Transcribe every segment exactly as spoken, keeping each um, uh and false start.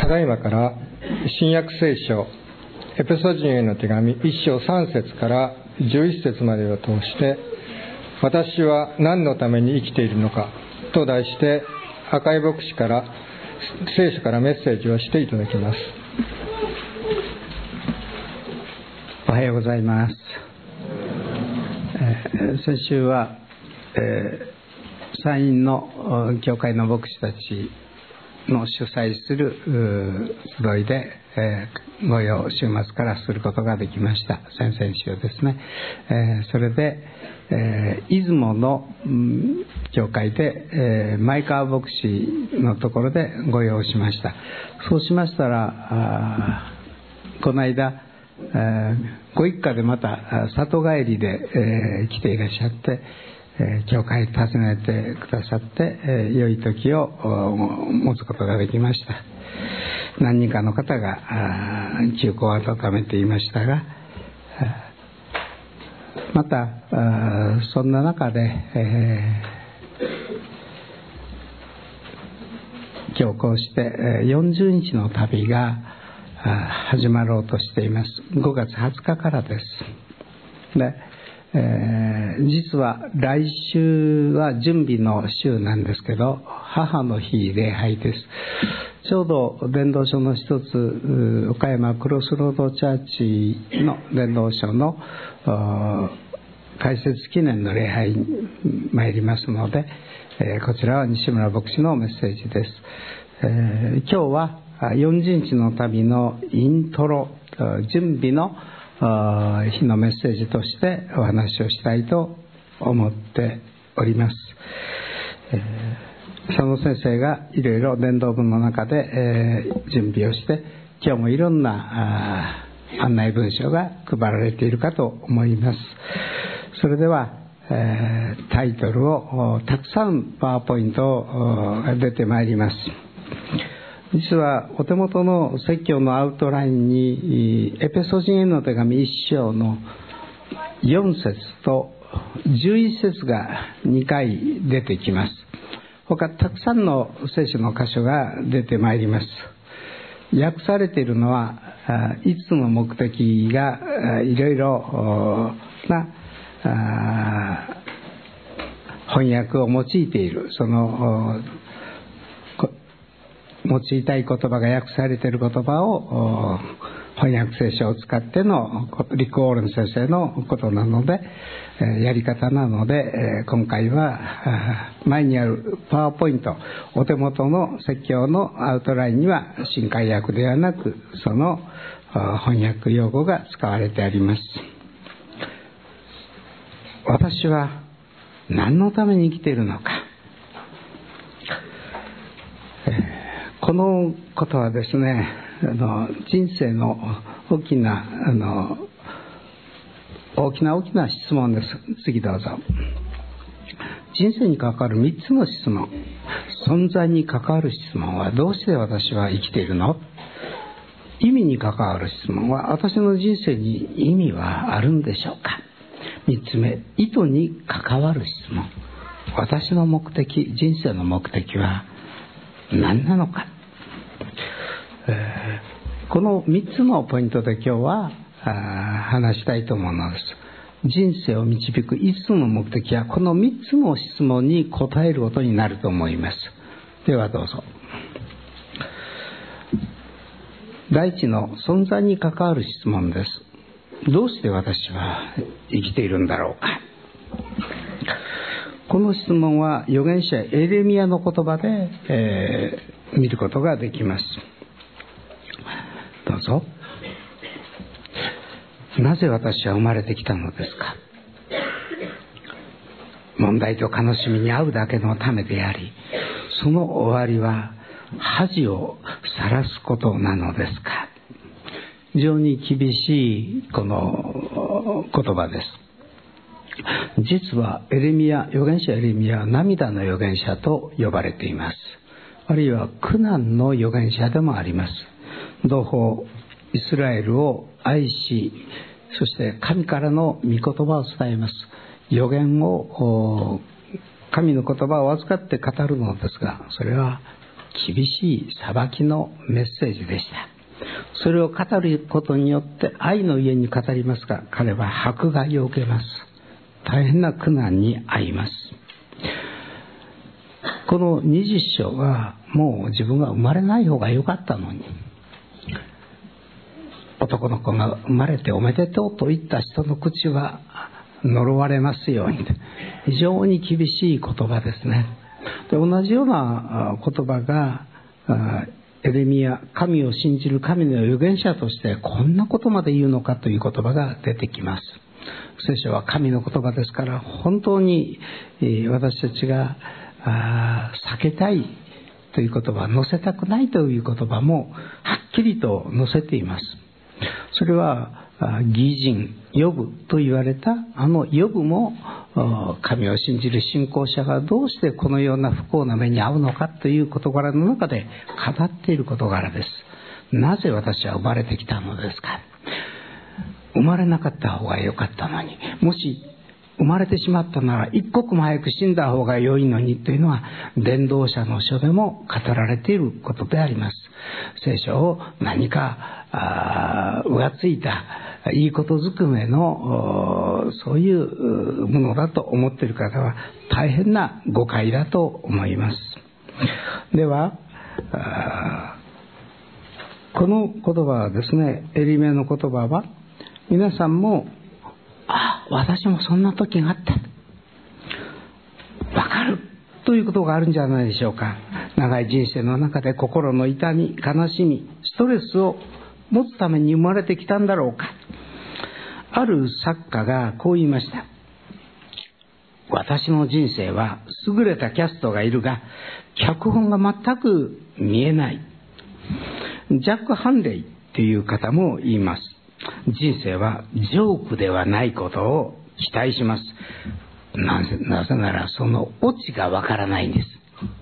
だいまから新約聖書エペソ人への手紙いっ章さん節からじゅういち節までを通して、私は何のために生きているのかと題して赤井牧師から聖書からメッセージをしていただきます。 おはようございます。えー、先週は、えー、山陰の教会の牧師たちの主催する集いで、えー、ご用週末からすることができました。先々週ですね。えー、それで、えー、出雲の、うん、教会で、えー、前川牧師のところでご用しました。そうしましたら、この間、えー、ご一家でまた里帰りで、えー、来ていらっしゃって、えー、教会訪ねてくださって、えー、良い時を持つことができました。何人かの方が中古を温めていましたが、またそんな中で、えー、今日こうしてよんじゅうにちの旅が始まろうとしています。ごがつはつかからです。で、えー、実は来週は準備の週なんですけど、母の日礼拝です。ちょうど伝道書の一つ、岡山クロスロードチャーチの伝道書の開設記念の礼拝に参りますので、えー、こちらは西村牧師のメッセージです。えー、今日はよんじゅうにちの旅のイントロ、準備の日のメッセージとしてお話をしたいと思っております。えー、佐野先生がいろいろ伝道文の中で、えー、準備をして、今日もいろんな案内文書が配られているかと思います。それでは、えー、タイトルをたくさんパワーポイントが出てまいります。実はお手元の説教のアウトラインにエペソ人への手紙いっ章のよん節とじゅういち節がにかい出てきます。他たくさんの聖書の箇所が出てまいります。訳されているのはいつつの目的がいろいろな翻訳を用いている、その用いたい言葉が訳されている言葉を翻訳聖書を使ってのリック・ウォーレン先生のことなので、やり方なので、今回は前にあるパワーポイント、お手元の説教のアウトラインには新海訳ではなく、その翻訳用語が使われてあります。私は何のために生きているのか。このことはですね、あの人生の大きなあの大きな大きな質問です。次どうぞ。人生に関わるみっつの質問、存在に関わる質問は、どうして私は生きているの？意味に関わる質問は、私の人生に意味はあるんでしょうか？みっつめ、意図に関わる質問、私の目的、人生の目的は何なのか？えー、このみっつのポイントで今日は話したいと思うのです。人生を導くいつつの目的はこのみっつの質問に答えることになると思います。ではどうぞ。第一の存在に関わる質問です。どうして私は生きているんだろうか。この質問は預言者エレミヤの言葉で、えー、見ることができます。どうぞ。なぜ私は生まれてきたのですか。問題と悲しみに遭うだけのためであり、その終わりは恥をさらすことなのですか。非常に厳しいこの言葉です。実はエレミヤ、預言者エレミヤは涙の預言者と呼ばれています。あるいは苦難の預言者でもあります。同胞イスラエルを愛し、そして神からの御言葉を伝えます。預言を、神の言葉を預かって語るのですが、それは厳しい裁きのメッセージでした。それを語ることによって愛のゆえに語りますが、彼は迫害を受けます。大変な苦難に遭います。このにじゅっ章はもう自分が生まれない方が良かったのに、男の子が生まれておめでとうと言った人の口は呪われますように、非常に厳しい言葉ですね。で、同じような言葉がエレミヤ、神を信じる神の預言者としてこんなことまで言うのかという言葉が出てきます。聖書は神の言葉ですから、本当に私たちが避けたいという言葉、載せたくないという言葉もはっきりと載せています。それは義人ヨブと言われたあのヨブも、神を信じる信仰者がどうしてこのような不幸な目に遭うのかという事柄の中で語っている事柄です。なぜ私は生まれてきたのですか。生まれなかった方が良かったのに、もし生まれてしまったなら一刻も早く死んだ方が良いのにというのは伝道者の書でも語られていることであります。聖書を何かあ浮ついたいいことずくめのそういうものだと思っている方は大変な誤解だと思います。ではこの言葉はですね、エリメの言葉は皆さんもあ、私もそんな時があった、わかるということがあるんじゃないでしょうか。長い人生の中で心の痛み、悲しみ、ストレスを持つために生まれてきたんだろうか。ある作家がこう言いました。私の人生は優れたキャストがいるが脚本が全く見えない。ジャック・ハンレイという方も言います。人生はジョークではないことを期待します。なぜ、なぜならそのオチがわからないんです。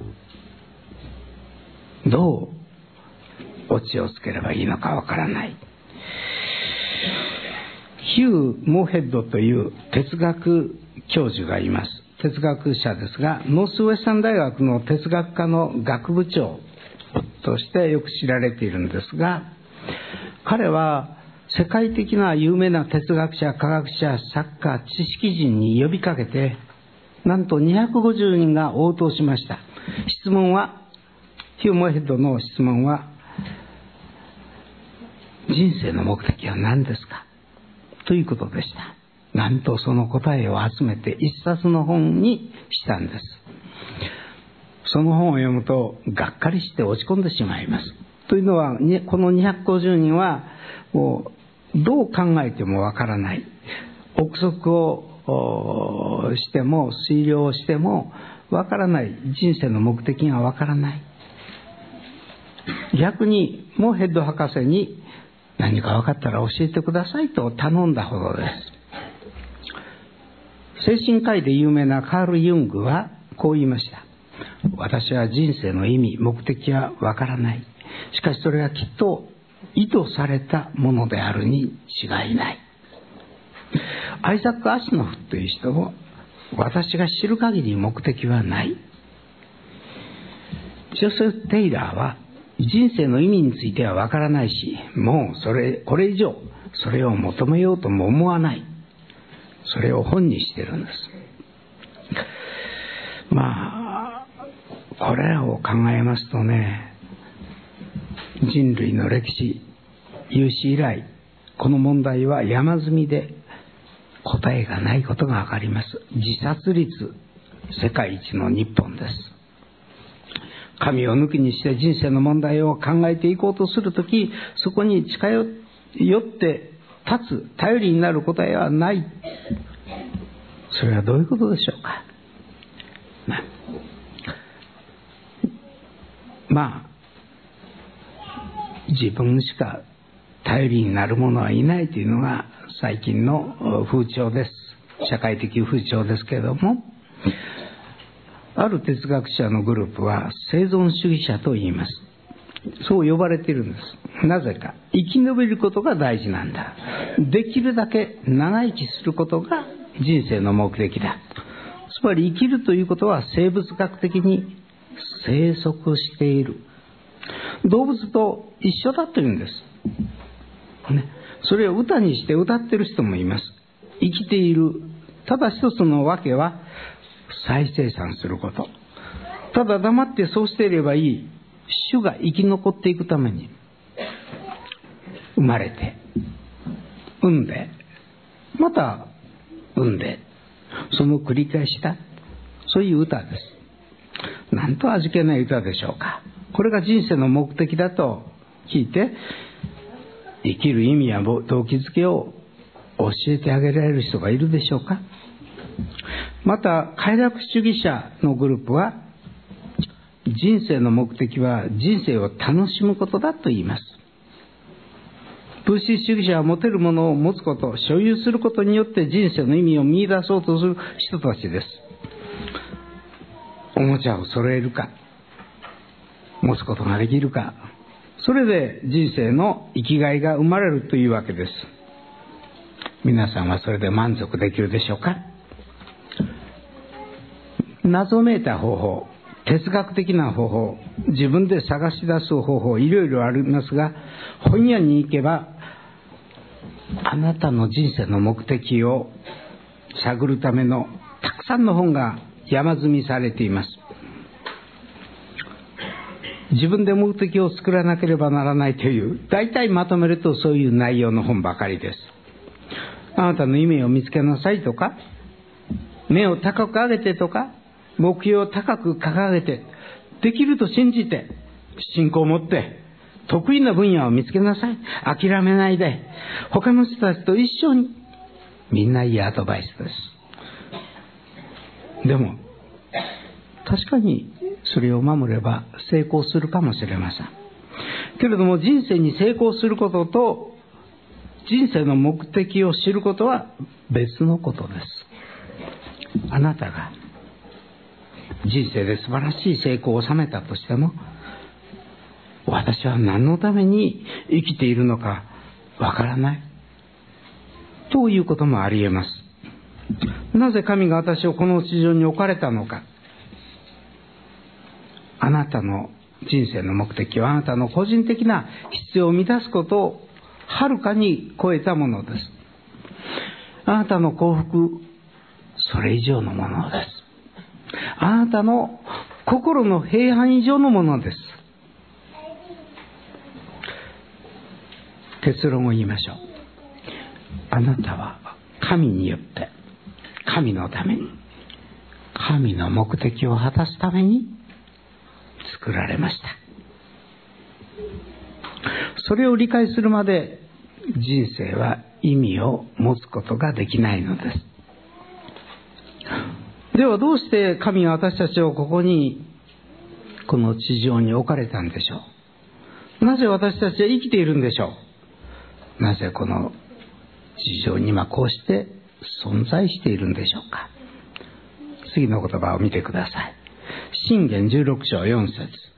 どうオチをつければいいのかわからない。ヒュー・モーヘッドという哲学教授がいます。哲学者ですが、ノースウェスタン大学の哲学科の学部長としてよく知られているんですが、彼は世界的な有名な哲学者、科学者、作家、知識人に呼びかけて、なんとにひゃくごじゅうにんが応答しました。質問は、ヒュー・モーヘッドの質問は、人生の目的は何ですかということでした。なんとその答えを集めて一冊の本にしたんです。その本を読むとがっかりして落ち込んでしまいます。というのは、このにひゃくごじゅうにんはもうどう考えてもわからない。憶測をしても推量をしてもわからない。人生の目的がわからない。逆にモーヘッド博士に何か分かったら教えてくださいと頼んだほどです。精神科医で有名なカール・ユングはこう言いました。私は人生の意味、目的は分からない。しかしそれはきっと意図されたものであるに違いない。アイザック・アシノフという人も、私が知る限り目的はない。ジョセフ・テイラーは人生の意味については分からないし、もうそれこれ以上それを求めようとも思わない。それを本にしてるんです。まあこれらを考えますとね、人類の歴史有史以来この問題は山積みで答えがないことが分かります。自殺率世界一の日本です。神を抜きにして人生の問題を考えていこうとするとき、そこに近寄って立つ頼りになる答えはない。それはどういうことでしょうか。まあ、まあ、自分しか頼りになる者はいないというのが最近の風潮です。社会的風潮ですけれども、ある哲学者のグループは生存主義者と言います。そう呼ばれているんです。なぜか、生き延びることが大事なんだ。できるだけ長生きすることが人生の目的だ。つまり生きるということは生物学的に生息している。動物と一緒だというんです、ね、それを歌にして歌ってる人もいます。生きている。ただ一つのわけは再生産すること。ただ黙ってそうしていればいい。種が生き残っていくために生まれて産んでまた産んで、その繰り返しだ。そういう歌です。なんと味気ない歌でしょうか。これが人生の目的だと聞いて、生きる意味や動機づけを教えてあげられる人がいるでしょうか。また快楽主義者のグループは、人生の目的は人生を楽しむことだと言います。物質主義者は持てるものを持つこと、所有することによって人生の意味を見出そうとする人たちです。おもちゃを揃えるか、持つことができるか、それで人生の生きがいが生まれるというわけです。皆さんはそれで満足できるでしょうか。謎めいた方法、哲学的な方法、自分で探し出す方法、いろいろありますが、本屋に行けばあなたの人生の目的を探るためのたくさんの本が山積みされています。自分で目的を作らなければならないという、大体まとめるとそういう内容の本ばかりです。あなたの夢を見つけなさいとか、目を高く上げてとか、目標を高く掲げて、できると信じて、信仰を持って、得意な分野を見つけなさい。諦めないで、他の人たちと一緒に。みんないいアドバイスです。でも、確かにそれを守れば成功するかもしれません。けれども、人生に成功することと、人生の目的を知ることは別のことです。あなたが人生で素晴らしい成功を収めたとしても、私は何のために生きているのかわからないということもあり得ます。なぜ神が私をこの地上に置かれたのか。あなたの人生の目的はあなたの個人的な必要を満たすことをはるかに超えたものです。あなたの幸福、それ以上のものです。あなたの心の平安以上のものです。結論を言いましょう。あなたは神によって、神のために、神の目的を果たすために作られました。それを理解するまで人生は意味を持つことができないのです。ではどうして神が私たちをここに、この地上に置かれたんでしょう。なぜ私たちは生きているんでしょう。なぜこの地上に今こうして存在しているんでしょうか。次の言葉を見てください。箴言じゅうろく章よん節。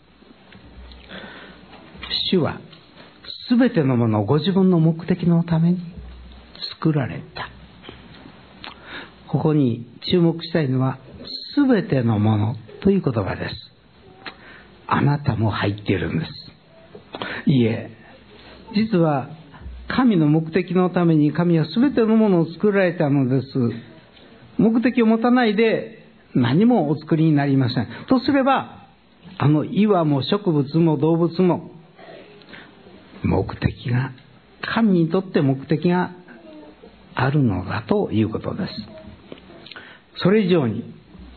主はすべてのものをご自分の目的のために作られた。ここに注目したいのは、すべてのものという言葉です。あなたも入っているんです。いえ、実は神の目的のために神はすべてのものを作られたのです。目的を持たないで何もお作りになりません。とすれば、あの岩も植物も動物も目的が、神にとって目的があるのだということです。それ以上に、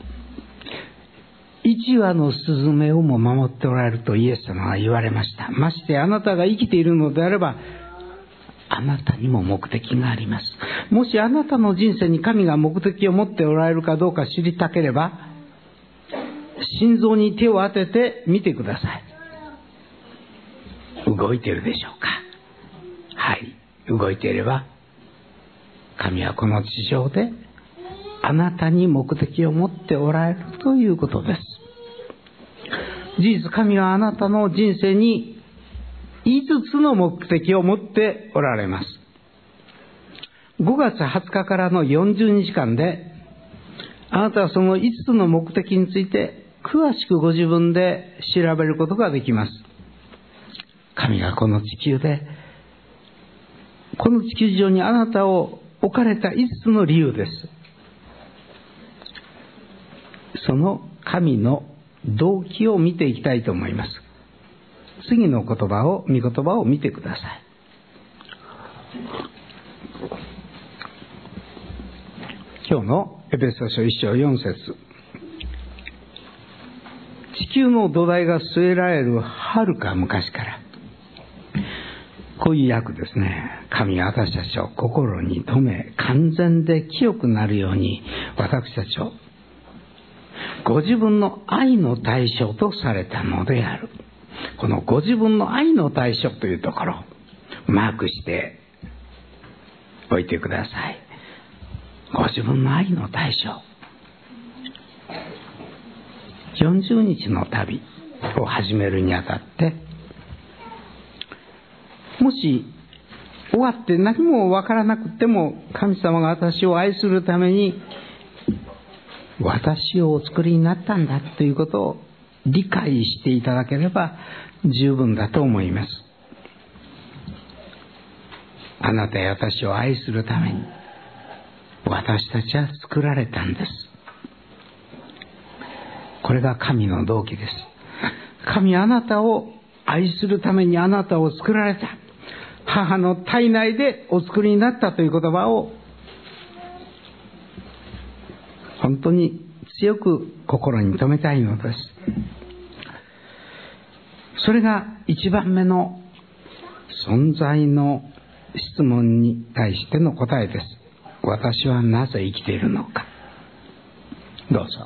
一羽のスズメをも守っておられるとイエス様は言われました。ましてあなたが生きているのであれば、あなたにも目的があります。もしあなたの人生に神が目的を持っておられるかどうか知りたければ、心臓に手を当ててみてください。動いているでしょうか。はい、動いていれば、神はこの地上であなたに目的を持っておられるということです。事実、神はあなたの人生にいつつの目的を持っておられます。ごがつはつかからのよんじゅうにちかんで、あなたはそのいつつの目的について詳しくご自分で調べることができます。神がこの地球で、この地球上にあなたを置かれたいつつの理由です。その神の動機を見ていきたいと思います。次の言葉を、御言葉を見てください。今日のエペソ書一章四節。地球の土台が据えられるはるか昔から、こういう訳ですね。神が私たちを心に留め、完全で清くなるように、私たちをご自分の愛の対象とされたのである。このご自分の愛の対象というところ、マークしておいてください。ご自分の愛の対象。よんじゅうにちの旅を始めるにあたって、もし終わって何もわからなくても、神様が私を愛するために私をお作りになったんだということを理解していただければ十分だと思います。あなたや私を愛するために私たちは作られたんです。これが神の動機です。神はあなたを愛するためにあなたを作られた。母の体内でお作りになったという言葉を本当に強く心に留めたいのです。それが一番目の存在の質問に対しての答えです。私はなぜ生きているのか。どうぞ。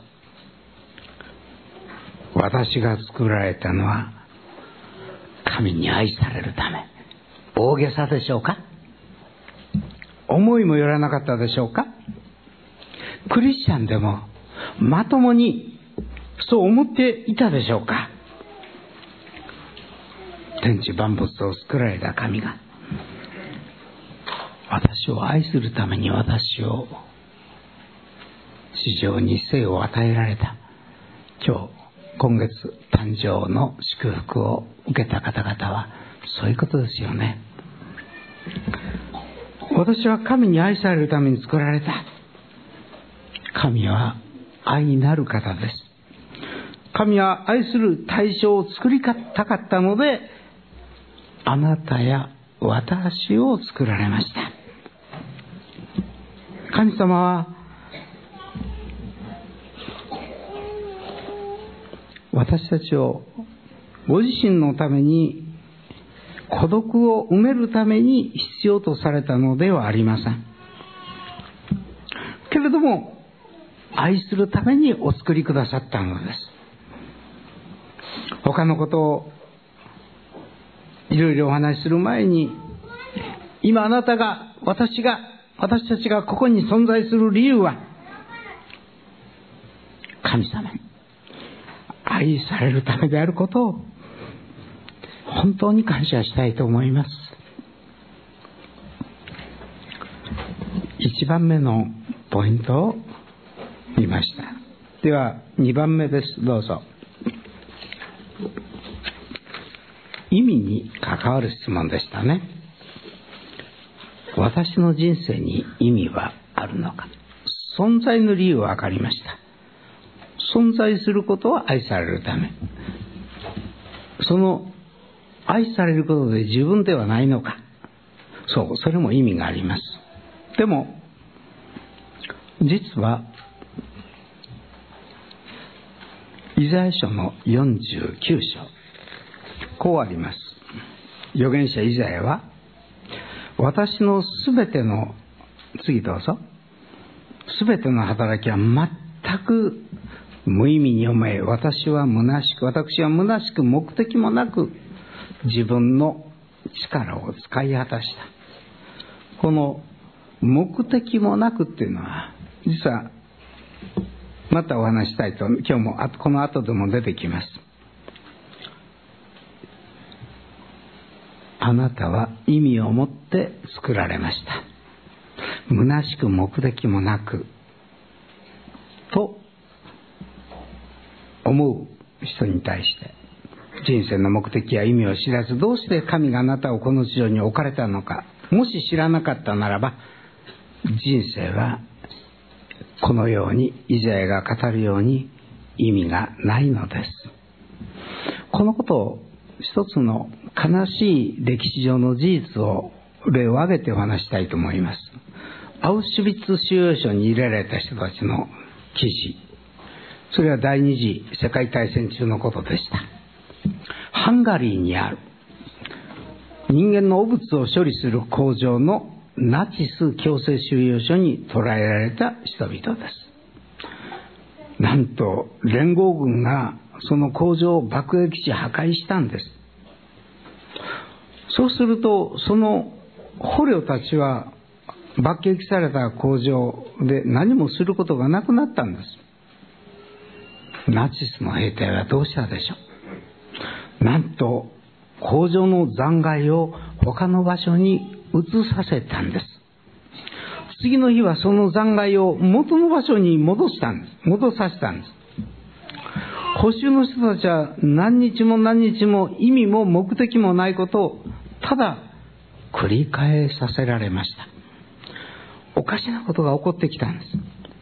私が作られたのは神に愛されるため。大げさでしょうか？思いもよらなかったでしょうか？クリスチャンでもまともにそう思っていたでしょうか？天地万物を作られた神が私を愛するために私を地上に生を与えられた。今日今月誕生の祝福を受けた方々はそういうことですよね。私は神に愛されるために作られた。神は愛なる方です。神は愛する対象を作りたかったので、あなたや私を作られました。神様は私たちをご自身のために、孤独を埋めるために必要とされたのではありません。けれども愛するためにお作りくださったのです。他のことをいろいろお話しする前に、今あなたが、私が、私たちがここに存在する理由は、神様に愛されるためであることを本当に感謝したいと思います。一番目のポイントを見ました。では二番目です。どうぞ。意味に関わる質問でしたね。私の人生に意味はあるのか。存在の理由は分かりました。存在することは愛されるため。その愛されることで自分ではないのか。そう、それも意味があります。でも実はイザヤ書のよんじゅうきゅう章、こうあります。預言者イザヤは、私のすべての、次どうぞ、すべての働きは全く無意味に思え、私は虚しく、私は虚しく目的もなく自分の力を使い果たした。この目的もなくっていうのは、実はまたお話したいと、今日もこの後でも出てきます。あなたは意味を持って作られました。虚しく目的もなくと思う人に対して、人生の目的や意味を知らず、どうして神があなたをこの地上に置かれたのか、もし知らなかったならば、人生はこのようにイザヤが語るように意味がないのです。このことを一つの悲しい歴史上の事実を例を挙げてお話したいと思います。アウシュビッツ収容所に入れられた人たちの記事、それは第二次世界大戦中のことでした。ハンガリーにある人間の汚物を処理する工場のナチス強制収容所に捕らえられた人々です。なんと連合軍がその工場を爆撃し破壊したんです。そうするとその捕虜たちは爆撃された工場で何もすることがなくなったんです。ナチスの兵隊はどうしたでしょう。なんと工場の残骸を他の場所に移させたんです。次の日はその残骸を元の場所に戻したんです。戻させたんです。捕囚の人たちは何日も何日も意味も目的もないことをただ繰り返させられました。おかしなことが起こってきたんです。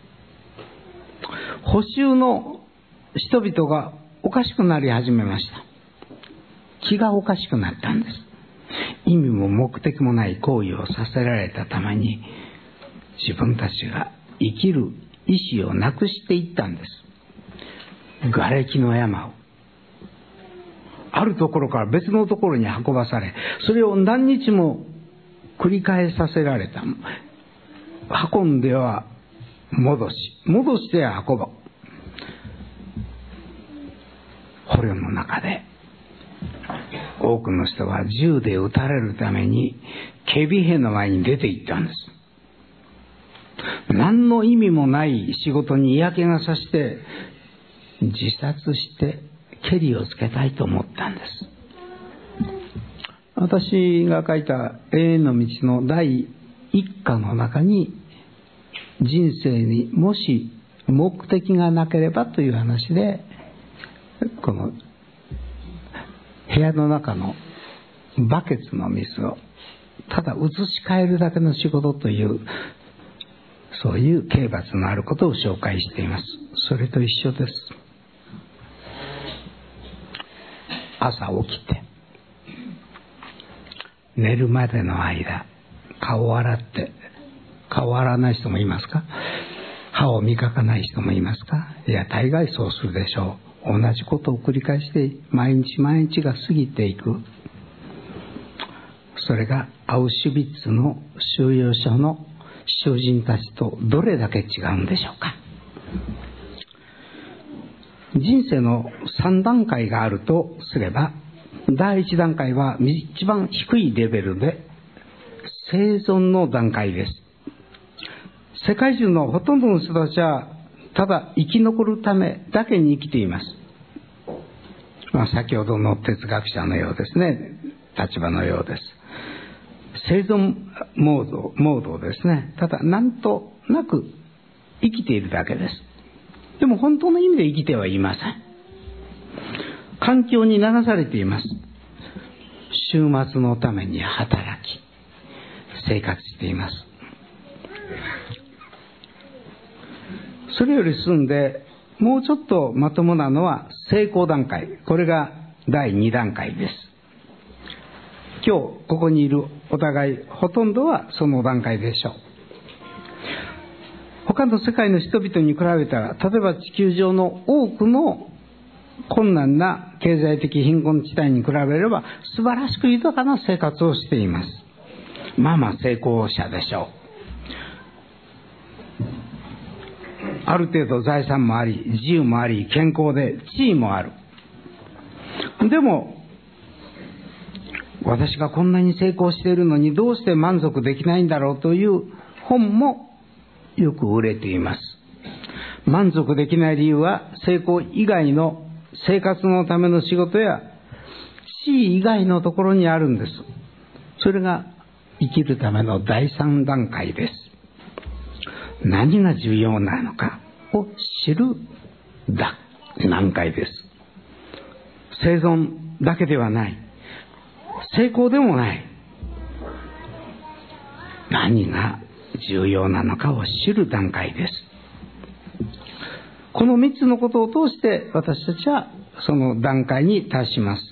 捕囚の人々がおかしくなり始めました。気がおかしくなったんです。意味も目的もない行為をさせられたために、自分たちが生きる意志をなくしていったんです。瓦礫の山をあるところから別のところに運ばされ、それを何日も繰り返させられた。運んでは戻し、戻しては運ぼう。捕虜の中で多くの人は銃で撃たれるために警備兵の前に出て行ったんです。何の意味もない仕事に嫌気がさして自殺してケリをつけたいと思ったんです。私が書いた永遠の道の第一課の中に、人生にもし目的がなければという話で、この部屋の中のバケツの水をただ移し替えるだけの仕事という、そういう刑罰のあることを紹介しています。それと一緒です。朝起きて寝るまでの間、顔を洗って、顔を洗わない人もいますか？歯を磨かない人もいますか？いや、大概そうするでしょう。同じことを繰り返して毎日毎日が過ぎていく。それがアウシュビッツの収容所の囚人たちとどれだけ違うんでしょうか。人生のさん段階があるとすれば、第一段階は一番低いレベルで生存の段階です。世界中のほとんどの人たちはただ生き残るためだけに生きています。まあ、先ほどの哲学者のようですね、立場のようです。生存モード、モードですね。ただなんとなく生きているだけです。でも本当の意味で生きてはいません。環境に流されています。週末のために働き生活しています。それより進んでもうちょっとまともなのは成功段階。これがだいに段階です。今日ここにいるお互いほとんどはその段階でしょう。他の世界の人々に比べたら、例えば地球上の多くの困難な経済的貧困地帯に比べれば素晴らしく豊かな生活をしています。まあまあ成功者でしょう。ある程度財産もあり、自由もあり、健康で地位もある。でも私がこんなに成功しているのにどうして満足できないんだろうという本もよく売れています。満足できない理由は成功以外の生活のための仕事や地位以外のところにあるんです。それが生きるための第三段階です。何が重要なのかを知る段階です。 生存だけではない、成功でもない、何が重要なのかを知る段階です。このみっつのことを通して私たちはその段階に達します。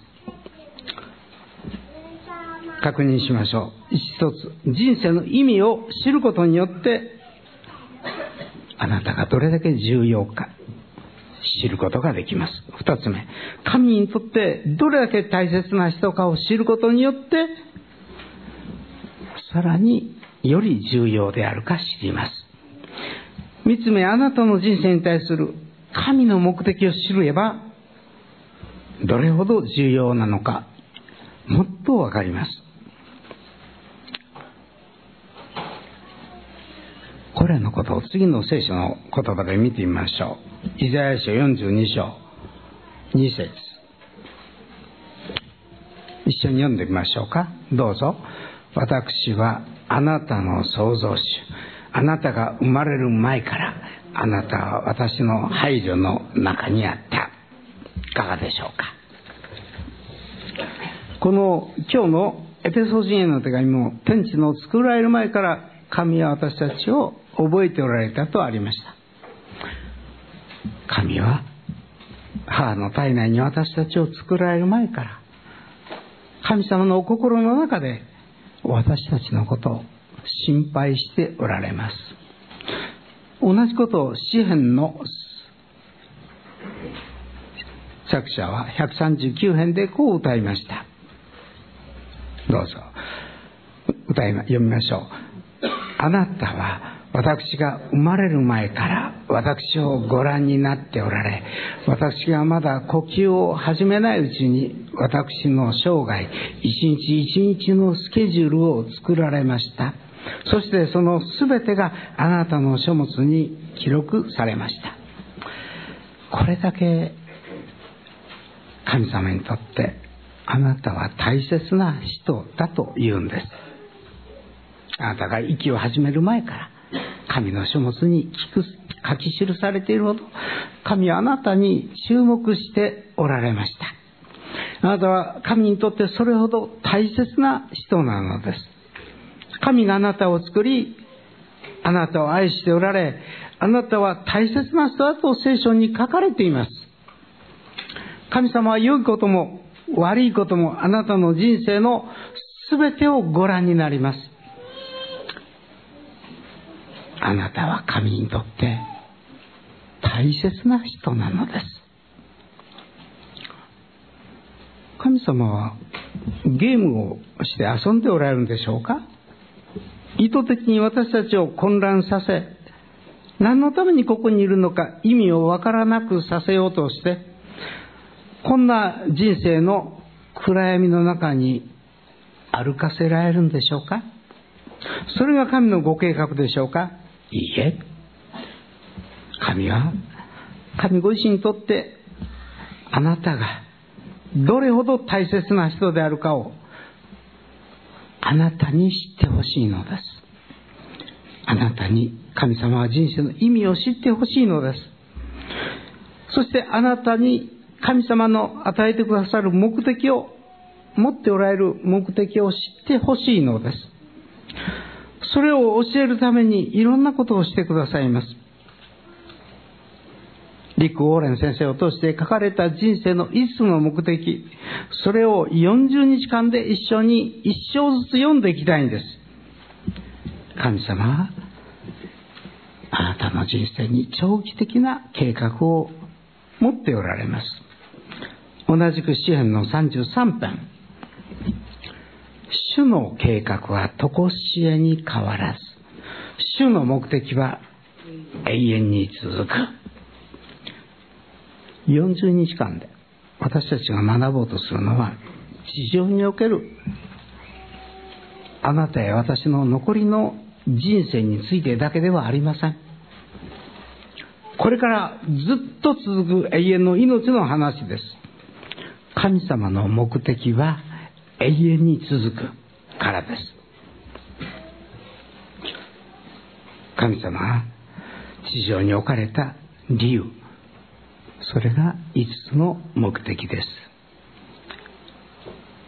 確認しましょう。一つ、人生の意味を知ることによってあなたがどれだけ重要か知ることができます。二つ目、神にとってどれだけ大切な人かを知ることによってさらにより重要であるか知ります。三つ目、あなたの人生に対する神の目的を知ればどれほど重要なのかもっとわかります。これらのことを次の聖書の言葉で見てみましょう。イザヤ書よんじゅうに章に節、一緒に読んでみましょうか。どうぞ。私はあなたの創造主、あなたが生まれる前からあなたは私の配慮の中にあった。いかがでしょうか。この今日のエペソ人への手紙も、天地の作られる前から神は私たちを覚えておられたとありました。神は母の体内に私たちを作られる前から神様のお心の中で私たちのことを心配しておられます。同じことを詩編の作者はひゃくさんじゅうきゅう編でこう歌いました。どうぞ歌い読みましょう。あなたは私が生まれる前から私をご覧になっておられ、私がまだ呼吸を始めないうちに私の生涯一日一日のスケジュールを作られました。そしてそのすべてがあなたの書物に記録されました。これだけ神様にとってあなたは大切な人だと言うんです。あなたが息を始める前から神の書物に書き記されているほど神はあなたに注目しておられました。あなたは神にとってそれほど大切な人なのです。神があなたを作り、あなたを愛しておられ、あなたは大切な人だと聖書に書かれています。神様は良いことも悪いこともあなたの人生のすべてをご覧になります。あなたは神にとって大切な人なのです。神様はゲームをして遊んでおられるんでしょうか。意図的に私たちを混乱させ、何のためにここにいるのか意味をわからなくさせようとして、こんな人生の暗闇の中に歩かせられるんでしょうか。それが神のご計画でしょうか。いいえ、神は神ご自身にとってあなたがどれほど大切な人であるかをあなたに知ってほしいのです。あなたに神様は人生の意味を知ってほしいのです。そしてあなたに神様の与えてくださる目的を持っておられる目的を知ってほしいのです。それを教えるためにいろんなことをしてくださいます。リック・ウォーレン先生を通して書かれた人生のいつつの目的、それをよんじゅうにちかんで一緒に一章ずつ読んでいきたいんです。神様はあなたの人生に長期的な計画を持っておられます。同じく詩編のさんじゅうさん編、主の計画は常しえに変わらず、主の目的は永遠に続く。よんじゅうにちかんで私たちが学ぼうとするのは、地上におけるあなたや私の残りの人生についてだけではありません。これからずっと続く永遠の命の話です。神様の目的は永遠に続くからです。神様は地上に置かれた理由、それがいつつの目的です。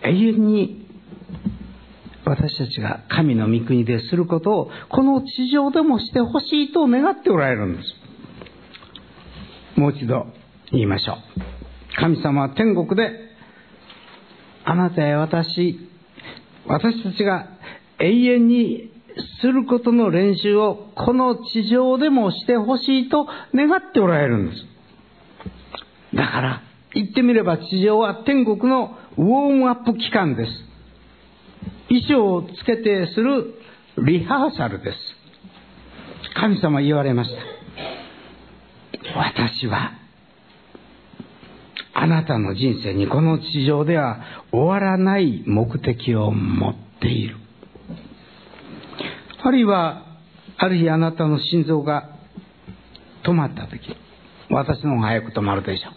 永遠に私たちが神の御国ですることをこの地上でもしてほしいと願っておられるんです。もう一度言いましょう。神様は天国であなたや私私たちが永遠にすることの練習をこの地上でもしてほしいと願っておられるんです。だから言ってみれば地上は天国のウォームアップ期間です。衣装をつけてするリハーサルです。神様言われました。私はあなたの人生にこの地上では終わらない目的を持っている。あるいはある日あなたの心臓が止まった時、私の方が早く止まるでしょう。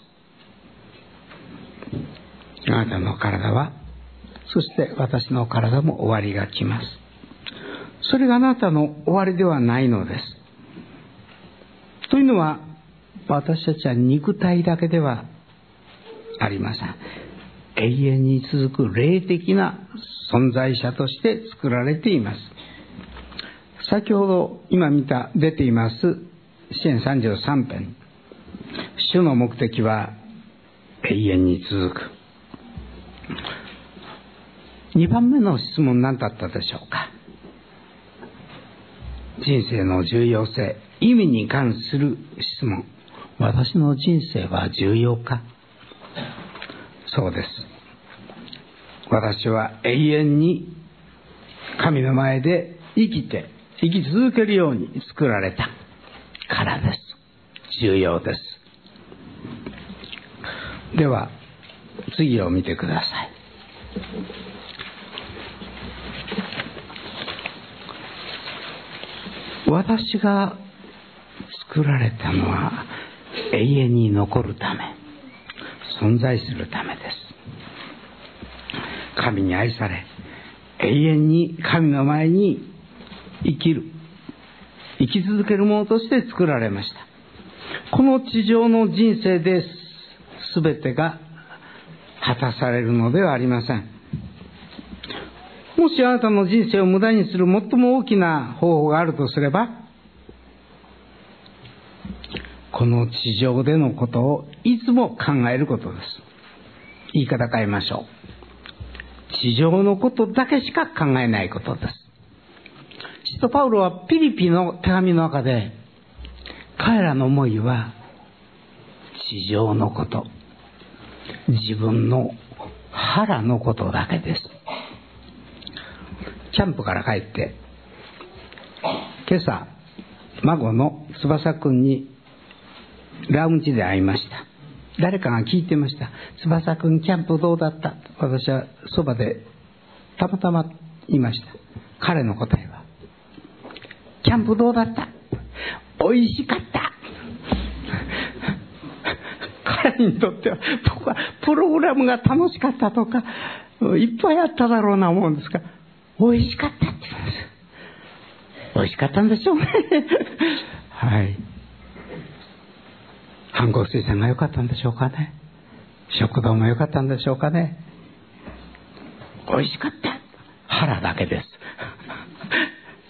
あなたの体は、そして私の体も終わりが来ます。それがあなたの終わりではないのです。というのは、私たちは肉体だけではありません。永遠に続く霊的な存在者として作られています。先ほど今見た出ています詩編さんじゅうさん編、主の目的は永遠に続く。にばんめの質問何だったでしょうか。人生の重要性、意味に関する質問。私の人生は重要か。そうです。私は永遠に神の前で生きて生き続けるように作られたからです。重要です。では次を見てください。私が作られたのは永遠に残るため、存在するためです。神に愛され、永遠に神の前に生きる、生き続けるものとして作られました。この地上の人生で全てが果たされるのではありません。もしあなたの人生を無駄にする最も大きな方法があるとすれば、この地上でのことをいつも考えることです。言い方変えましょう。地上のことだけしか考えないことです。使徒パウロはピリピの手紙の中で、彼らの思いは地上のこと、自分の腹のことだけです。キャンプから帰って今朝孫の翼くんにラウンジで会いました。誰かが聞いてました。翼くんキャンプどうだった？私はそばでたまたま言いました。彼の答えは、キャンプどうだった？美味しかった。彼にとっては僕はプログラムが楽しかったとかいっぱいあっただろうな思うんですが、美味しかったって言うんです。美味しかったんでしょうね。はい。飯盒水産が良かったんでしょうかね。食堂も良かったんでしょうかね。美味しかった。腹だけです。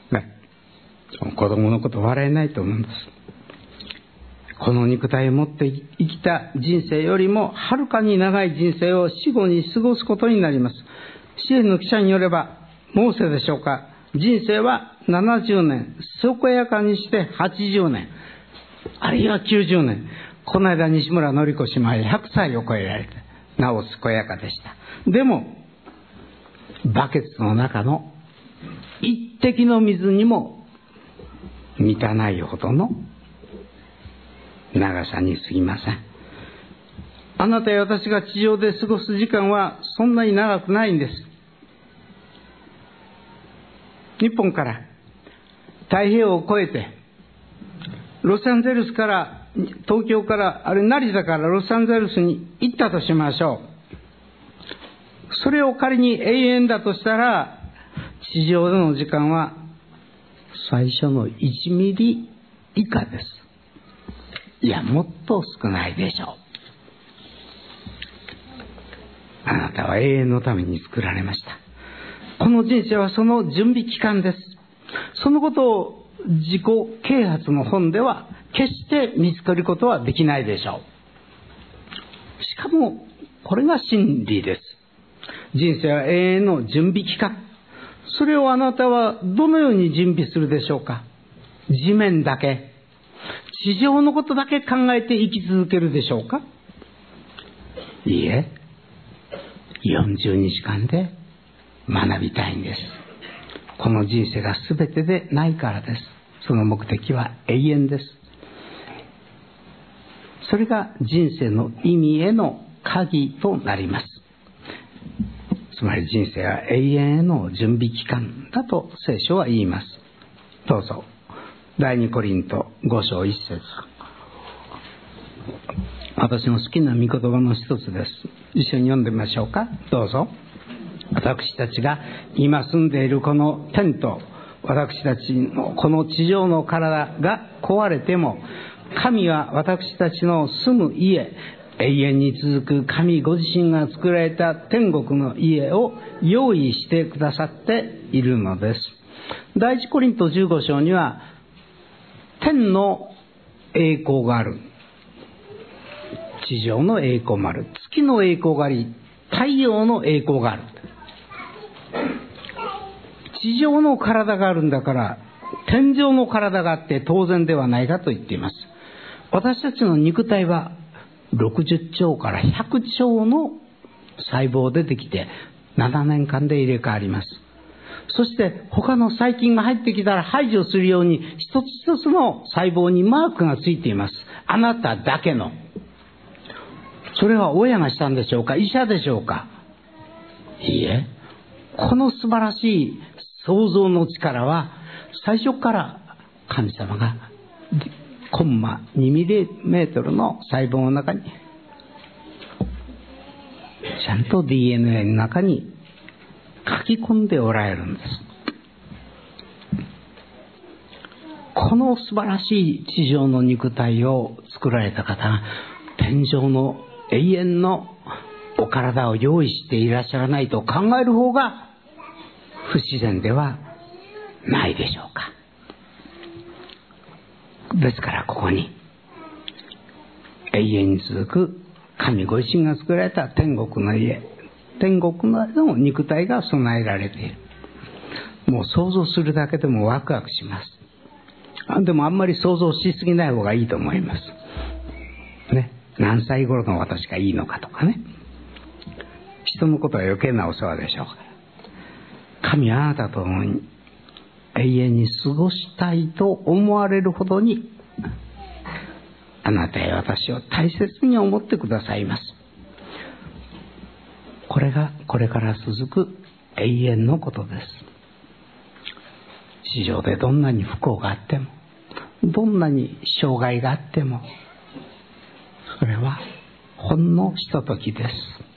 ね、子供のこと笑えないと思うんです。この肉体を持って生きた人生よりもはるかに長い人生を死後に過ごすことになります。詩篇の記者によれば、モーセでしょうか、人生はななじゅうねん、健やかにしてはちじゅうねん、あるいはきゅうじゅうねん。この間西村典子姉妹ひゃくさいを超えられてなお健やかでした。でもバケツの中の一滴の水にも満たないほどの長さに過ぎません。あなたや私が地上で過ごす時間はそんなに長くないんです。日本から太平洋を越えてロサンゼルスから東京からあれ成田からロサンゼルスに行ったとしましょう。それを仮に永遠だとしたら地上での時間は最初のいちミリ以下です。いやもっと少ないでしょう。 あなたは永遠のために作られました。この人生はその準備期間です。そのことを自己啓発の本では決して見つけることはできないでしょう。しかもこれが真理です。人生は永遠の準備期間。それをあなたはどのように準備するでしょうか。地面だけ、地上のことだけ考えて生き続けるでしょうか。いいえ、よんじゅうにちかんで学びたいんです。この人生が全てでないからです。その目的は永遠です。それが人生の意味への鍵となります。つまり人生は永遠への準備期間だと聖書は言います。どうぞ第二コリントご章一節。私の好きな御言葉の一つです。一緒に読んでみましょうか。どうぞ。私たちが今住んでいるこのテント、私たちのこの地上の体が壊れても、神は私たちの住む家、永遠に続く神ご自身が作られた天国の家を用意してくださっているのです。第一コリントじゅうご章には天の栄光がある、地上の栄光もある、月の栄光があり、太陽の栄光がある。地上の体があるんだから天上の体があって当然ではないかと言っています。私たちの肉体はろくじゅっちょうからひゃくちょうの細胞でできてななねんかんで入れ替わります。そして他の細菌が入ってきたら排除するように一つ一つの細胞にマークがついています。あなただけの。それは親がしたんでしょうか、医者でしょうか。いいえ、この素晴らしい創造の力は最初から神様がコンマにミリメートルの細胞の中にちゃんと ディーエヌエー の中に書き込んでおられるんです。この素晴らしい地上の肉体を作られた方が天上の永遠のお体を用意していらっしゃらないと考える方が不自然ではないでしょうか。ですからここに永遠に続く神ご自身が作られた天国の家、天国の肉体が備えられている。もう想像するだけでもワクワクします。でもあんまり想像しすぎない方がいいと思いますね。何歳頃の私がいいのかとかね。人のことは余計なお世話でしょうから。神はあなたと共に永遠に過ごしたいと思われるほどにあなたや私を大切に思ってくださいます。これがこれから続く永遠のことです。地上でどんなに不幸があっても、どんなに障害があっても、それはほんのひとときです。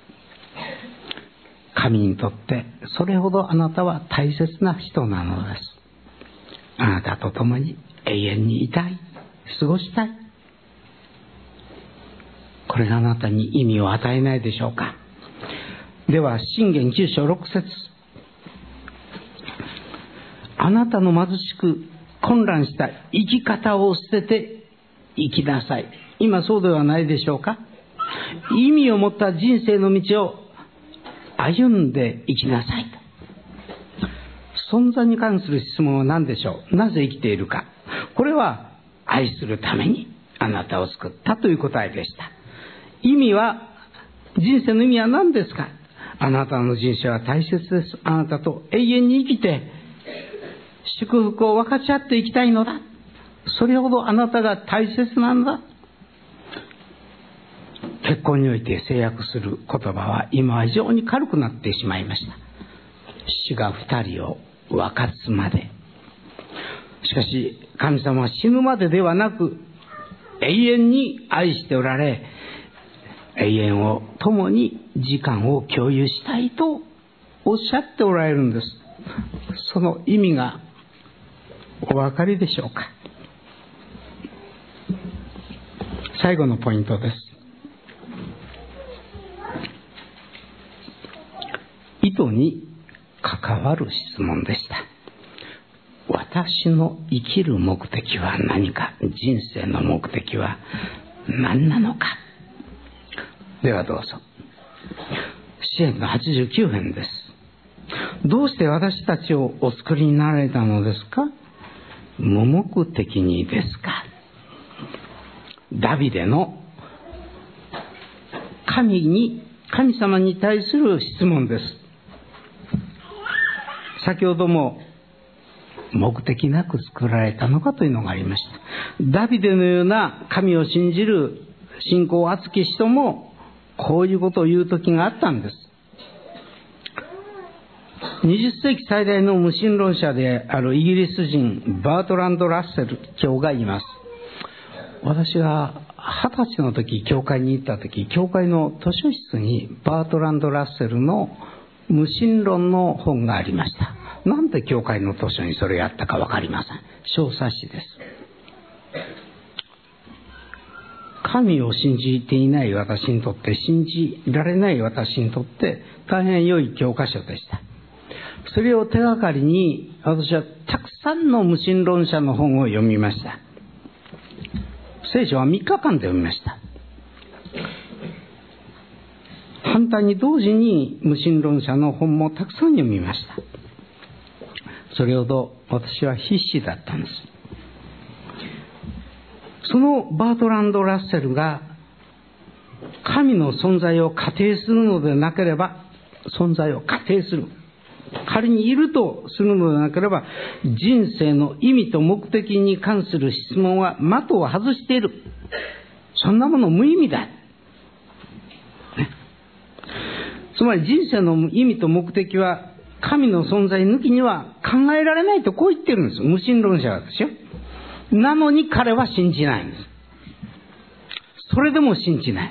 神にとってそれほどあなたは大切な人なのです。あなたと共に永遠にいたい、過ごしたい。これがあなたに意味を与えないでしょうか。では箴言きゅう章ろく節。あなたの貧しく混乱した生き方を捨てて生きなさい。今そうではないでしょうか。意味を持った人生の道を歩んで生きなさい。存在に関する質問は何でしょう。なぜ生きているか。これは愛するためにあなたを救ったという答えでした。意味は、人生の意味は何ですか。あなたの人生は大切です。あなたと永遠に生きて祝福を分かち合っていきたいのだ。それほどあなたが大切なんだ。結婚において制約する言葉は今は非常に軽くなってしまいました。主が二人を分かつまで。しかし神様は死ぬまでではなく永遠に愛しておられ、永遠を共に時間を共有したいとおっしゃっておられるんです。その意味がお分かりでしょうか。最後のポイントです。 人に関わる質問でした。私の生きる目的は何か、人生の目的は何なのか。ではどうぞ。詩編のはちじゅうきゅう編です。どうして私たちをお作りになられたのですか？無目的にですか？ダビデの神に、神様に対する質問です。先ほども目的なく作られたのかというのがありました。ダビデのような神を信じる信仰厚き人もこういうことを言う時があったんです。にじゅっ世紀最大の無神論者であるイギリス人バートランド・ラッセル教がいます。私が二十歳の時教会に行った時、教会の図書室にバートランド・ラッセルの無神論の本がありました。なんで教会の図書にそれがあったか分かりません。小冊子です。神を信じていない私にとって、信じられない私にとって大変良い教科書でした。それを手がかりに私はたくさんの無神論者の本を読みました。聖書はみっかかんで読みました。反対に同時に無神論者の本もたくさん読みました。それほど私は必死だったんです。そのバートランド・ラッセルが神の存在を仮定するのでなければ、存在を仮定する、仮にいるとするのでなければ、人生の意味と目的に関する質問は的を外している。そんなもの無意味だ、ね、つまり人生の意味と目的は神の存在抜きには考えられないと、こう言ってるんです。無神論者はですよ。なのに彼は信じないんです。それでも信じない。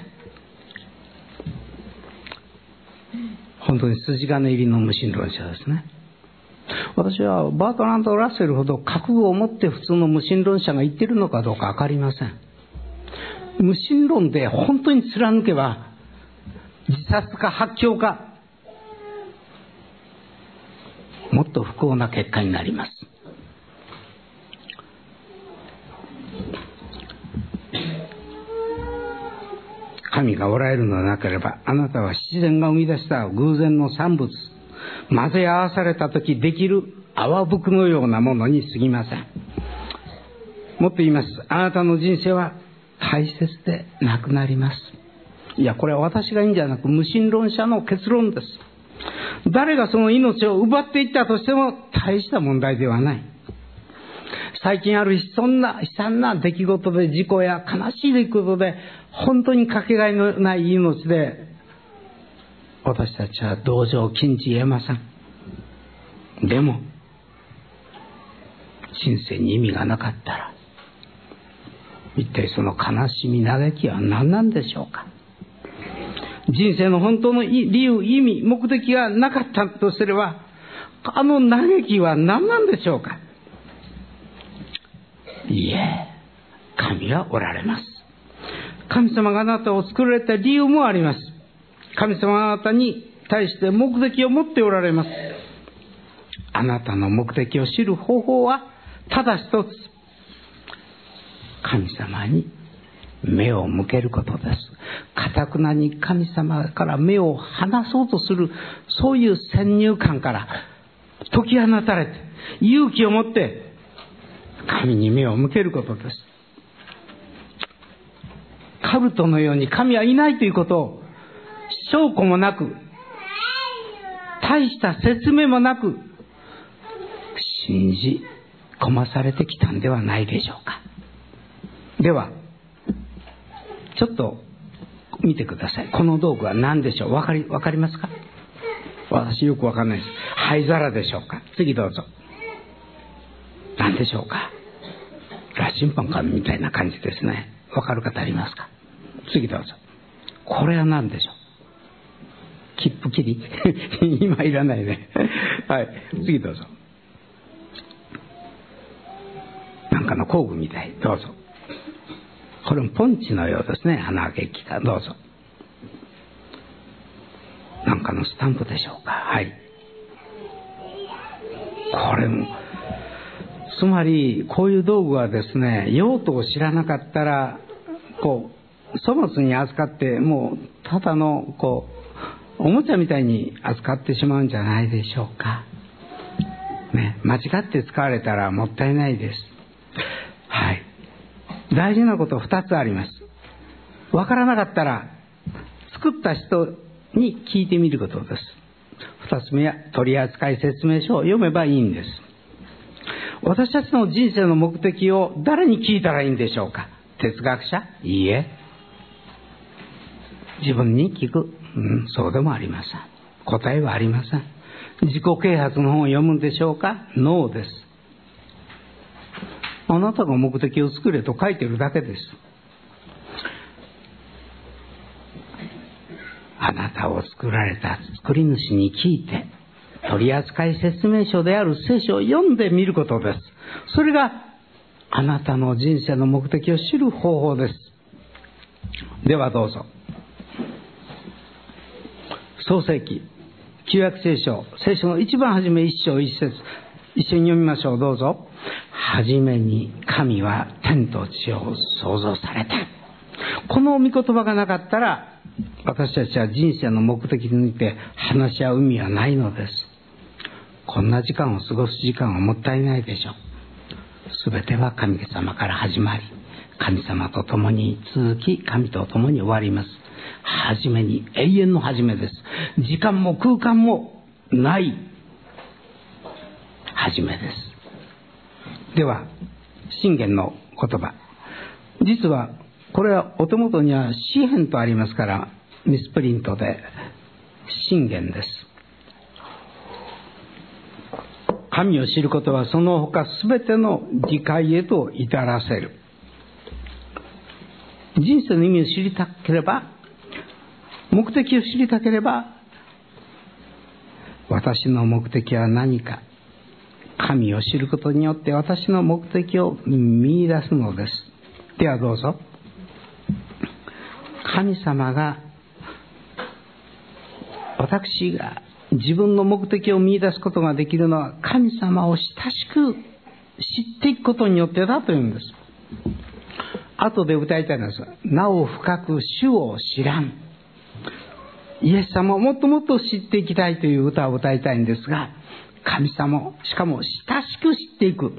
本当に筋金入りの無神論者ですね。私はバートランド・ラッセルほど覚悟を持って普通の無神論者が言ってるのかどうか分かりません。無神論で本当に貫けば自殺か発狂か、もっと不幸な結果になります。神がおられるのでなければ、あなたは自然が生み出した偶然の産物、混ぜ合わされた時できる泡吹のようなものに過ぎません。もっと言います。あなたの人生は大切でなくなります。いや、これは私がいいんじゃなく、無神論者の結論です。誰がその命を奪っていったとしても大した問題ではない。最近あるそんな悲惨な出来事で、事故や悲しい出来事で、本当にかけがえのない命で、私たちは同情を禁じ得ません。でも人生に意味がなかったら、一体その悲しみ嘆きは何なんでしょうか。人生の本当の理由、意味、目的がなかったとすれば、あの嘆きは何なんでしょうか。いいえ、神はおられます。神様があなたを作られた理由もあります。神様はあなたに対して目的を持っておられます。あなたの目的を知る方法はただ一つ、神様に目を向けることです。堅くなに神様から目を離そうとする、そういう先入観から解き放たれて、勇気を持って神に目を向けることです。カルトのように神はいないということを証拠もなく、大した説明もなく信じ込まされてきたんではないでしょうか。ではちょっと見てください。この道具は何でしょう。わかり、わかりますか。私よくわかんないです。灰皿でしょうか。次どうぞ。何でしょうか。羅針盤かみたいな感じですね。わかる方ありますか。次どうぞ。これは何でしょう。切符切り今いらないねはい、次どうぞ。なんかの工具みたい。どうぞ。これもポンチのようですね。穴開け器か。どうぞ。なんかかのスタンプでしょうか。はい。これも、つまりこういう道具はですね、用途を知らなかったらこう粗末に扱って、もうただのこうおもちゃみたいに扱ってしまうんじゃないでしょうかね。間違って使われたらもったいないです。はい。大事なことふたつあります。わからなかったら作った人に聞いてみることです。ふたつめは取扱説明書を読めばいいんです。私たちの人生の目的を誰に聞いたらいいんでしょうか。哲学者？いいえ。自分に聞く、うん、そうでもありません。答えはありません。自己啓発の本を読むんでしょうか。ノーです。あなたが目的を作れと書いてるだけです。あなたを作られた作り主に聞いて、取扱説明書である聖書を読んでみることです。それがあなたの人生の目的を知る方法です。ではどうぞ。創世記旧約聖書、聖書の一番初め一章一節、一緒に読みましょう。どうぞ。はじめに神は天と地を創造された。この御言葉がなかったら、私たちは人生の目的について話し合う意味はないのです。こんな時間を過ごす時間はもったいないでしょう。すべては神様から始まり、神様と共に続き、神と共に終わります。はじめに、永遠のはじめです。時間も空間もないはじめです。では、箴言の言葉。実はこれはお手元には詩編とありますから、ミスプリントで箴言です。神を知ることはその他すべての理解へと至らせる。人生の意味を知りたければ、目的を知りたければ、私の目的は何か、神を知ることによって私の目的を見出すのです。ではどうぞ。神様が、私が自分の目的を見出すことができるのは、神様を親しく知っていくことによってだというんです。後で歌いたいのですが、なお深く主を知らん。イエス様をもっともっと知っていきたいという歌を歌いたいんですが、神様をしかも親しく知っていく。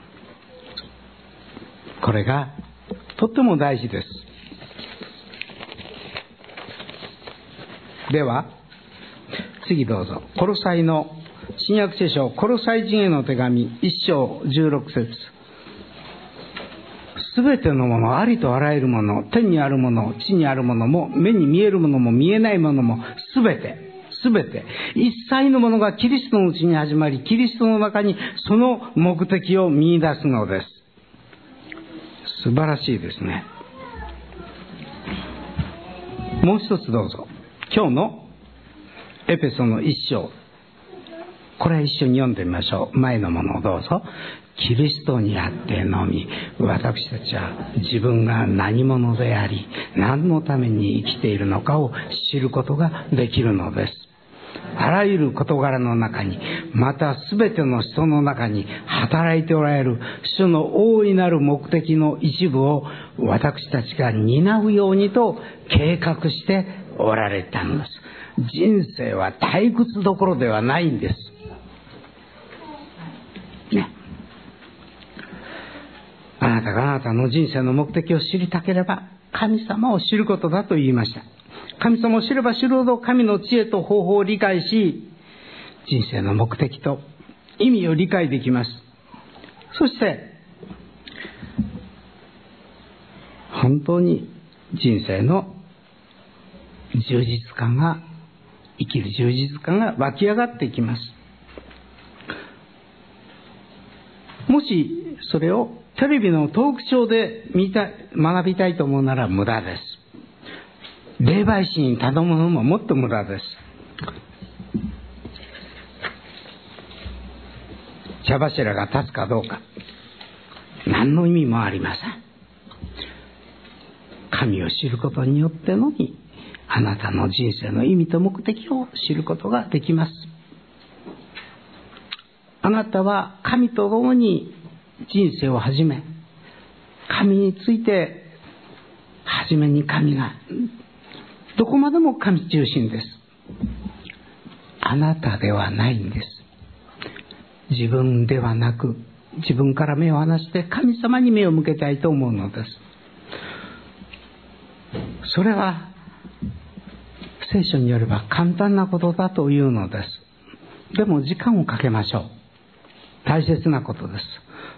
これがとっても大事です。では次どうぞ。コロサイの新約聖書、コロサイ人への手紙一章十六節。すべてのもの、ありとあらゆるもの、天にあるもの、地にあるものも、目に見えるものも見えないものも、すべて、すべて、一切のものがキリストのうちに始まり、キリストの中にその目的を見出すのです。素晴らしいですね。もう一つどうぞ。今日のエペソの一章、これ一緒に読んでみましょう。前のものをどうぞ。キリストにあってのみ、私たちは自分が何者であり、何のために生きているのかを知ることができるのです。あらゆる事柄の中に、またすべての人の中に働いておられる主の大いなる目的の一部を私たちが担うようにと計画しておられたのです。人生は退屈どころではないんです。ね。あなたがあなたの人生の目的を知りたければ、神様を知ることだと言いました。神様を知れば知るほど神の知恵と方法を理解し、人生の目的と意味を理解できます。そして本当に人生の充実感が、生きる充実感が湧き上がってきます。もしそれをテレビのトークショーで見た学びたいと思うなら無駄です。霊媒師に頼むのももっと無駄です。茶柱が立つかどうか、何の意味もありません。神を知ることによってのみ、 あなたの人生の意味と目的を知ることができます。あなたは神と共に人生を始め、神について初めに神が、どこまでも神中心です。あなたではないんです。自分ではなく、自分から目を離して神様に目を向けたいと思うのです。それは聖書によれば簡単なことだというのです。でも時間をかけましょう。大切なことです。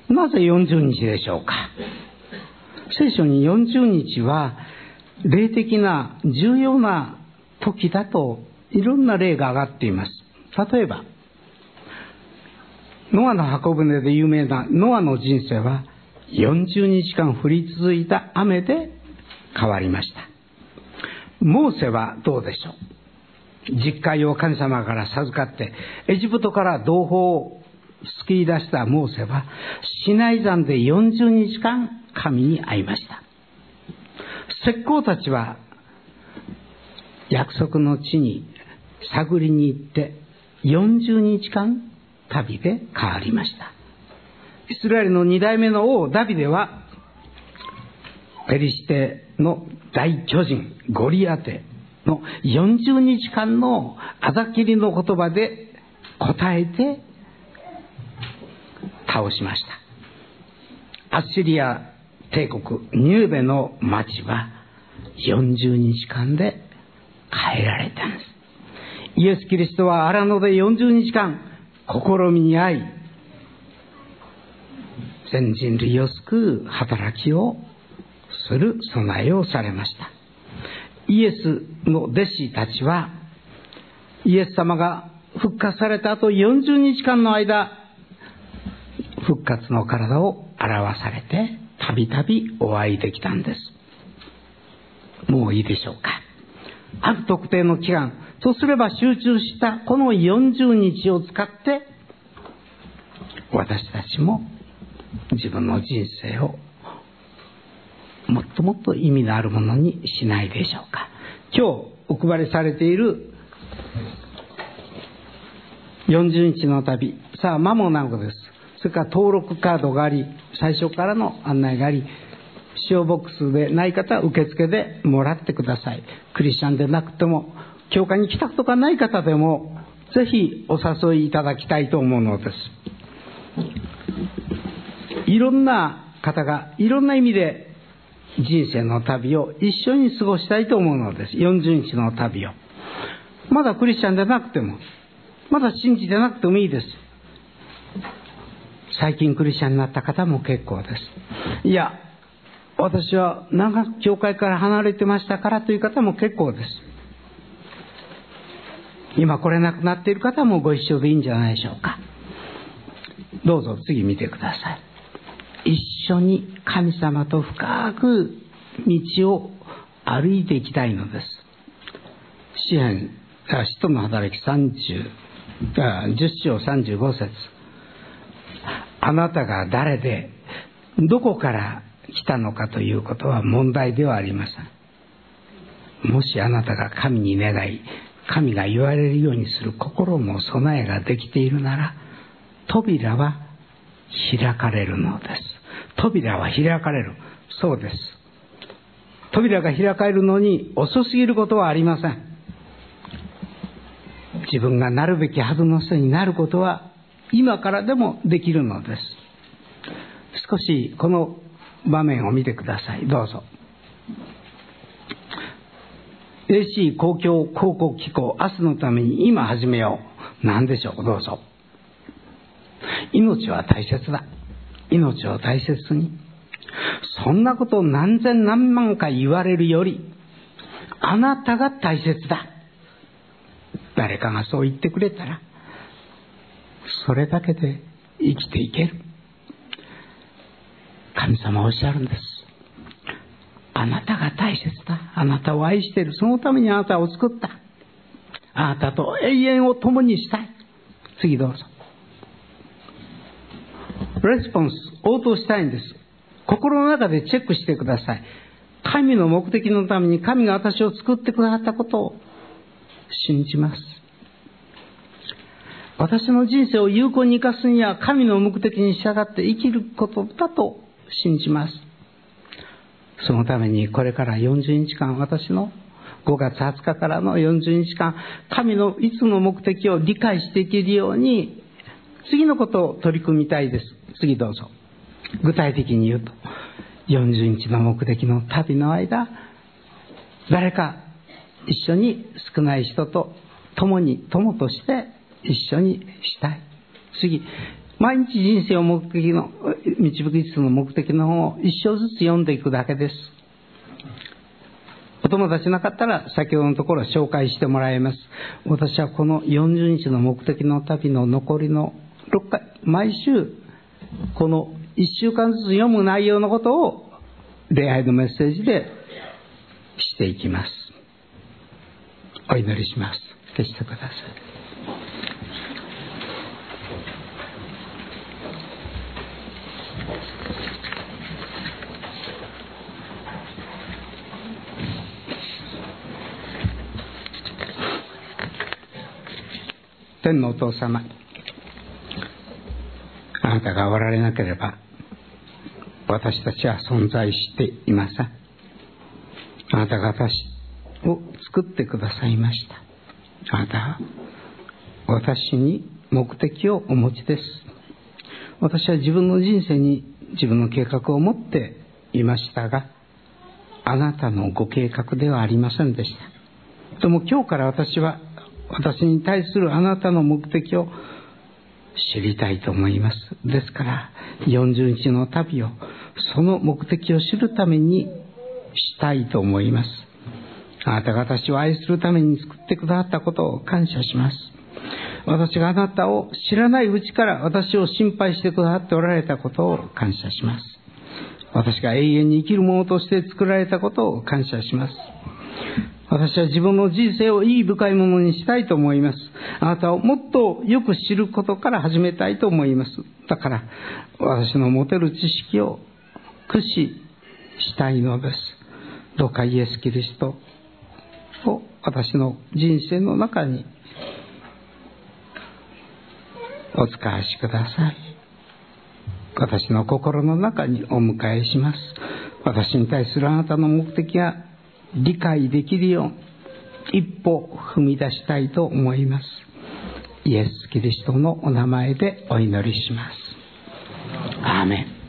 なぜよんじゅうにちでしょうか。聖書によんじゅうにちは霊的な重要な時だといろんな例が挙がっています。例えばノアの箱舟で有名なノアの人生はよんじゅうにちかん降り続いた雨で変わりました。モーセはどうでしょう。実会を神様から授かってエジプトから同胞を救い出したモーセはシナイ山でよんじゅうにちかん神に会いました。石膏たちは約束の地に探りに行ってよんじゅうにちかん旅で変わりました。イスラエルのに代目の王ダビデはペリシテの大巨人ゴリアテのよんじゅうにちかんのあざきりの言葉で答えて倒しました。アッシリア帝国ニューベの町はよんじゅうにちかんで変えられたんです。イエス・キリストは荒野でよんじゅうにちかん試みに遭い、全人類を救う働きをする備えをされました。イエスの弟子たちはイエス様が復活された後よんじゅうにちかんの間、復活の体を表されてたびたびお会いできたんです。もういいでしょうか。ある特定の期間とすれば集中したこのよんじゅうにちを使って私たちも自分の人生をもっともっと意味のあるものにしないでしょうか。今日お配りされているよんじゅうにちの旅、さあ間もなくです。それから登録カードがあり、最初からの案内があり、使用ボックスでない方は受付でもらってください。クリスチャンでなくても教会に来たことがない方でもぜひお誘いいただきたいと思うのです。いろんな方がいろんな意味で人生の旅を一緒に過ごしたいと思うのです。よんじゅうにちの旅を。まだクリスチャンでなくても、まだ信じてなくてもいいです。最近クリスチャンになった方も結構です。いや、私は長く教会から離れてましたからという方も結構です。今来れなくなっている方もご一緒でいいんじゃないでしょうか。どうぞ次見てください。一緒に神様と深く道を歩いていきたいのです。詩編、使徒の働きさんじゅう、じゅっしょうさんじゅうごせつ。あなたが誰でどこから来たのかということは問題ではありません。もしあなたが神に願い、神が言われるようにする心の備えができているなら、扉は開かれるのです。扉は開かれる。そうです。扉が開かれるのに遅すぎることはありません。自分がなるべきはずの人になることは今からでもできるのです。少しこの場面を見てください。どうぞ。 エーシー 公共広告機構、明日のために今始めよう。何でしょう。どうぞ。命は大切だ。命を大切に。そんなことを何千何万回言われるより、あなたが大切だ。誰かがそう言ってくれたら、それだけで生きていける。神様はおっしゃるんです。あなたが大切だ。あなたを愛している。そのためにあなたを作った。あなたと永遠を共にしたい。次どうぞ。レスポンス、応答したいんです。心の中でチェックしてください。 神の目的のために神が私を作ってくださったことを信じます。私の人生を有効に生かすには神の目的に従って生きることだと信じます。そのためにこれからよんじゅうにちかん、私のごがつはつかからのよんじゅうにちかん、神のいつの目的を理解していけるように次のことを取り組みたいです。次どうぞ。具体的に言うと、よんじゅうにちの目的の旅の間、誰か一緒に少ない人と共に友として一緒にしたい。次、毎日人生を目的の導くいつの目的の本を一章ずつ読んでいくだけです。お友達なかったら先ほどのところ紹介してもらいます。私はこのよんじゅうにちの目的の旅の残りのろっかい、毎週このいっしゅうかんずつ読む内容のことを礼拝のメッセージでしていきます。お祈りします。消してください。天のお父様、あなたがおられなければ私たちは存在していません。あなたが私を作ってくださいました。あなたは私に目的をお持ちです。私は自分の人生に自分の計画を持っていましたが、あなたのご計画ではありませんでした。でも今日から私は私に対するあなたの目的を知りたいと思います。ですからよんじゅうにちの旅をその目的を知るためにしたいと思います。あなたが私を愛するために作ってくださったことを感謝します。私があなたを知らないうちから私を心配してくださっておられたことを感謝します。私が永遠に生きるものとして作られたことを感謝します。私は自分の人生を意義深いものにしたいと思います。あなたをもっとよく知ることから始めたいと思います。だから私の持てる知識を駆使したいのです。どうかイエス・キリストを私の人生の中にお使わしください。私の心の中にお迎えします。私に対するあなたの目的が理解できるよう一歩踏み出したいと思います。イエス・キリストのお名前でお祈りします。アーメン。